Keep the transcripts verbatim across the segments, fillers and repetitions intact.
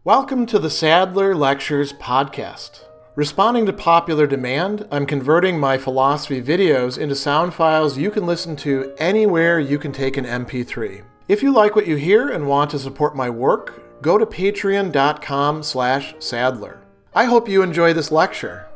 Welcome to the Sadler Lectures podcast. Responding to popular demand, I'm converting my philosophy videos into sound files you can listen to anywhere you can take an M P three. If you like what you hear and want to support my work, go to patreon.com slash Sadler. I hope you enjoy this lecture.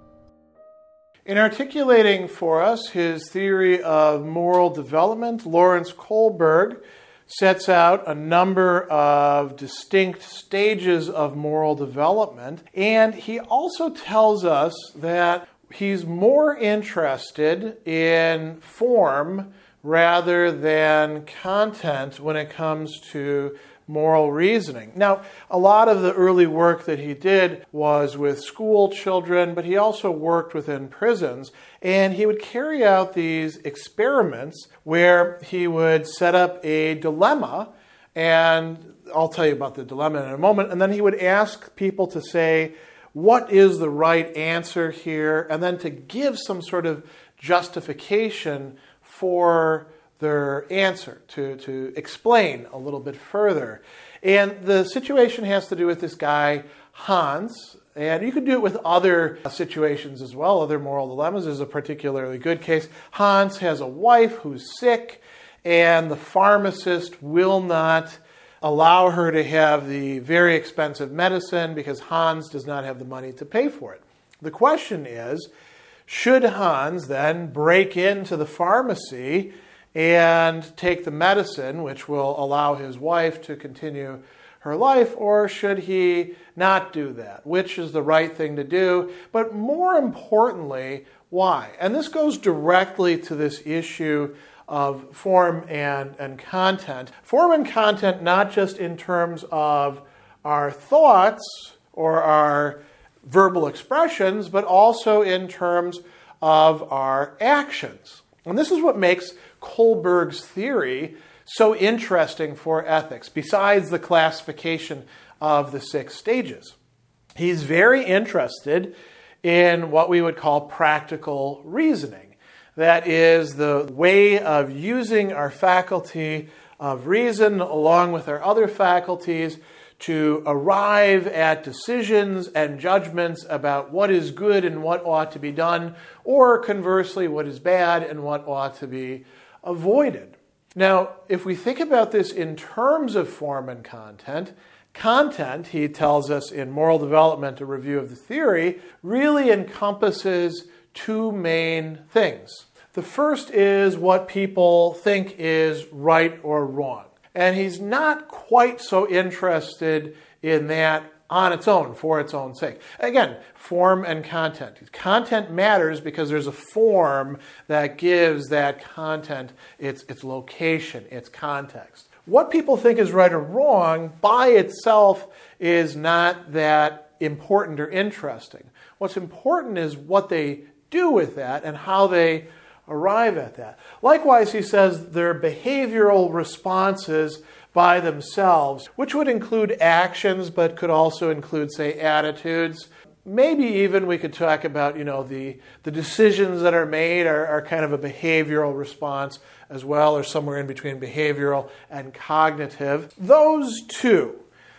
In articulating for us his theory of moral development, Lawrence Kohlberg sets out a number of distinct stages of moral development, and he also tells us that he's more interested in form rather than content when it comes to moral reasoning. Now, a lot of the early work that he did was with school children, but he also worked within prisons, and he would carry out these experiments where he would set up a dilemma, and I'll tell you about the dilemma in a moment, and then he would ask people to say, what is the right answer here, and then to give some sort of justification for their answer, to, to explain a little bit further. And the situation has to do with this guy, Hans, and you could do it with other situations as well, other moral dilemmas. This is a particularly good case. Hans has a wife who's sick, and the pharmacist will not allow her to have the very expensive medicine because Hans does not have the money to pay for it. The question is, should Hans then break into the pharmacy and take the medicine, which will allow his wife to continue her life, or should he not do that? Which is the right thing to do? But more importantly, why? And this goes directly to this issue of form and, and content. Form and content not just in terms of our thoughts or our verbal expressions, but also in terms of our actions. And this is what makes Kohlberg's theory so interesting for ethics, besides the classification of the six stages. He's very interested in what we would call practical reasoning. That is the way of using our faculty of reason along with our other faculties to arrive at decisions and judgments about what is good and what ought to be done, or conversely, what is bad and what ought to be avoided. Now, if we think about this in terms of form and content, content, he tells us in Moral Development, a review of the theory, really encompasses two main things. The first is what people think is right or wrong. And he's not quite so interested in that on its own, for its own sake. Again, form and content. Content matters because there's a form that gives that content its, its location, its context. What people think is right or wrong by itself is not that important or interesting. What's important is what they do with that and how they arrive at that. Likewise, he says their behavioral responses by themselves, which would include actions, but could also include, say, attitudes. Maybe even we could talk about, you know, the, the decisions that are made are, are kind of a behavioral response as well, or somewhere in between behavioral and cognitive. Those two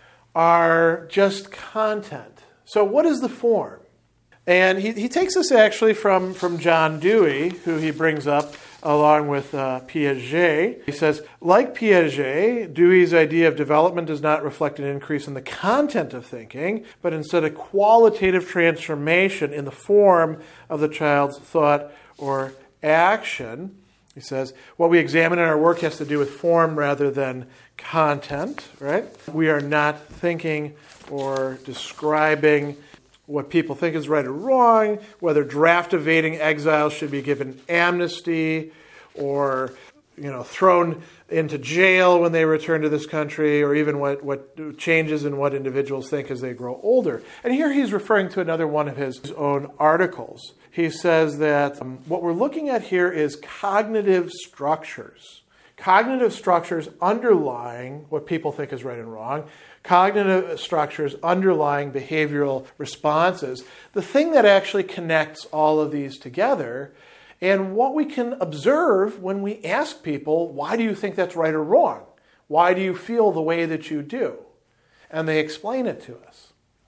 are just content. So what is the form? And he, he takes this actually from, from John Dewey, who he brings up along with uh, Piaget. He says, like Piaget, Dewey's idea of development does not reflect an increase in the content of thinking, but instead a qualitative transformation in the form of the child's thought or action. He says, what we examine in our work has to do with form rather than content, right? We are not thinking or describing what people think is right or wrong, whether draft evading exiles should be given amnesty or, you know, thrown into jail when they return to this country, or even what, what changes in what individuals think as they grow older. And here he's referring to another one of his own articles. He says that um, what we're looking at here is cognitive structures. Cognitive structures underlying what people think is right and wrong, cognitive structures underlying behavioral responses, the thing that actually connects all of these together, and what we can observe when we ask people, why do you think that's right or wrong? Why do you feel the way that you do? and they explain it to us.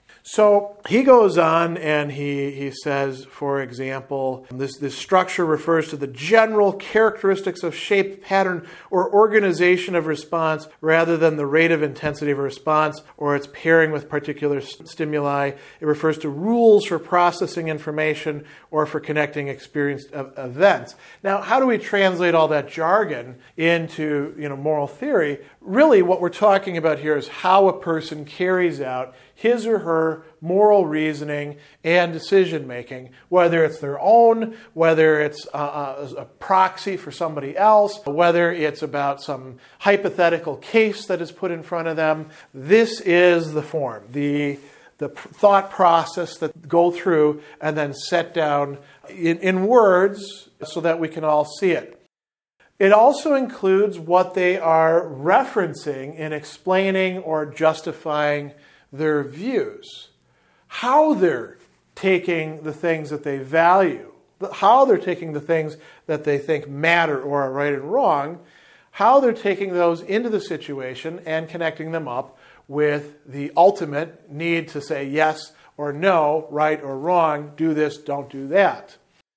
So he goes on and he, he says, for example, this, this structure refers to the general characteristics of shape, pattern, or organization of response rather than the rate of intensity of a response or its pairing with particular st- stimuli. It refers to rules for processing information or for connecting experienced events. Now, how do we translate all that jargon into, you know, moral theory? Really, what we're talking about here is how a person carries out his or her moral reasoning and decision-making, whether it's their own, whether it's a, a, a proxy for somebody else, whether it's about some hypothetical case that is put in front of them. This is the form, the, the thought process that go through and then set down in, in words so that we can all see it. It also includes what they are referencing in explaining or justifying their views, how they're taking the things that they value, how they're taking the things that they think matter or are right and wrong, how they're taking those into the situation and connecting them up with the ultimate need to say yes or no, right or wrong, do this, don't do that.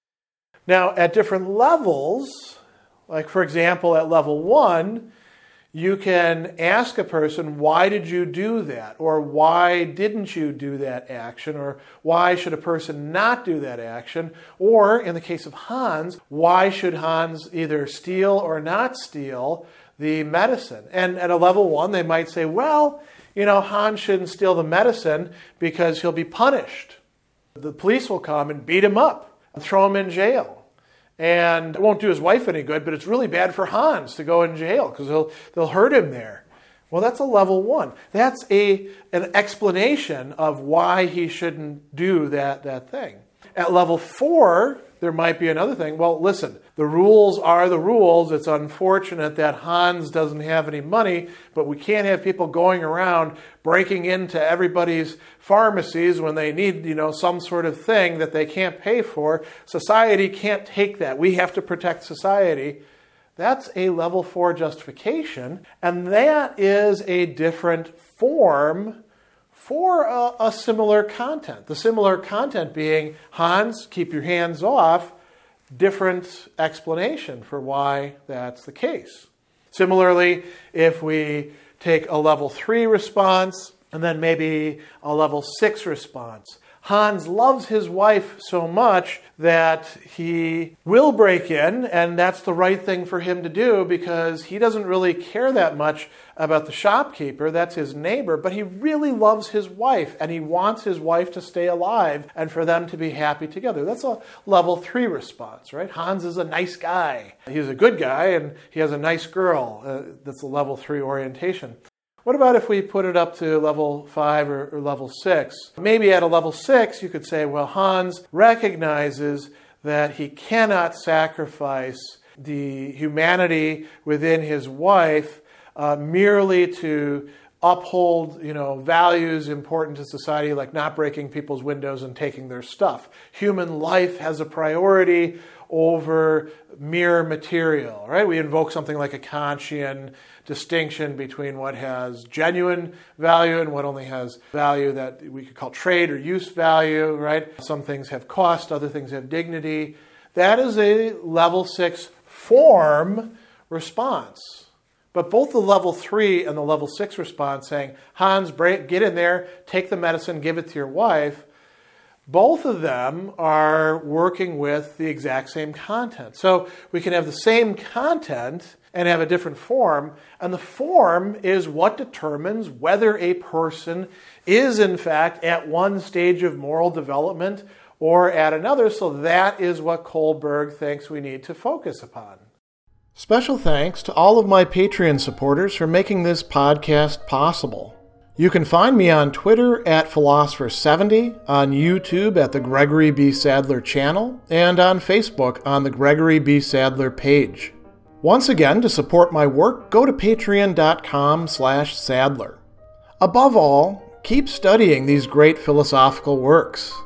Now, at different levels, like for example, at level one, you can ask a person, why did you do that? Or why didn't you do that action? Or why should a person not do that action? Or in the case of Hans, why should Hans either steal or not steal the medicine? And at a level one, they might say, well, you know, Hans shouldn't steal the medicine because he'll be punished. The police will come and beat him up and throw him in jail. And it won't do his wife any good, but it's really bad for Hans to go in jail because they'll, they'll hurt him there. Well, that's a level one. That's a an explanation of why he shouldn't do that, that thing. At level four, there might be another thing. Well, listen, the rules are the rules. It's unfortunate that Hans doesn't have any money, but we can't have people going around breaking into everybody's pharmacies when they need, you know, some sort of thing that they can't pay for. Society can't take that. We have to protect society. That's a level four justification, and that is a different form for a, a similar content. The similar content being, Hans, keep your hands off, different explanation for why that's the case. Similarly, if we take a level three response and then maybe a level six response, Hans loves his wife so much that he will break in, and that's the right thing for him to do because he doesn't really care that much about the shopkeeper. That's his neighbor, but he really loves his wife, and he wants his wife to stay alive and for them to be happy together. That's a level three response, right? Hans is a nice guy. He's a good guy, and he has a nice girl. Uh, that's a level three orientation. What about if we put it up to level five or, or level six? Maybe at a level six, you could say, well, Hans recognizes that he cannot sacrifice the humanity within his wife uh, merely to uphold, you know, values important to society, like not breaking people's windows and taking their stuff. Human life has a priority over mere material, right? We invoke something like a Kantian distinction between what has genuine value and what only has value that we could call trade or use value, right? Some things have cost, other things have dignity. That is a level six form response. But both the level three and the level six response saying, Hans, break, get in there, take the medicine, give it to your wife, both of them are working with the exact same content. So we can have the same content and have a different form, and the form is what determines whether a person is in fact at one stage of moral development or at another. So that is what Kohlberg thinks we need to focus upon. Special thanks to all of my Patreon supporters for making this podcast possible. You can find me on Twitter at Philosopher seventy, on YouTube at the Gregory B. Sadler channel, and on Facebook on the Gregory B. Sadler page. Once again, to support my work, go to patreon.com slash Sadler. Above all, keep studying these great philosophical works.